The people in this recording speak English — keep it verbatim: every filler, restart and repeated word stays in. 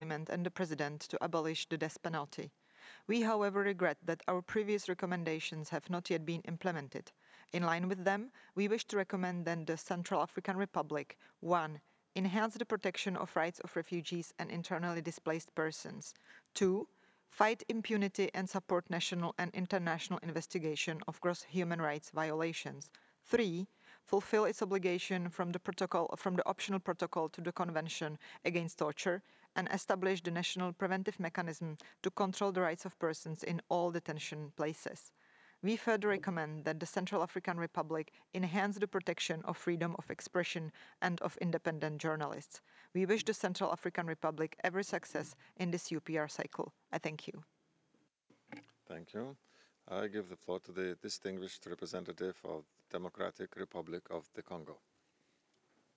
Parliament and the President to abolish the death penalty. We, however, regret that our previous recommendations have not yet been implemented. In line with them, we wish to recommend that the Central African Republic one. Enhance the protection of rights of refugees and internally displaced persons. two. Fight impunity and support national and international investigation of gross human rights violations. three. Fulfill its obligation from the protocol from the optional protocol to the Convention against Torture and establish the national preventive mechanism to control the rights of persons in all detention places. We further recommend that the Central African Republic enhance the protection of freedom of expression and of independent journalists. We wish the Central African Republic every success in this U P R cycle. I thank you. Thank you. I give the floor to the distinguished representative of the Democratic Republic of the Congo.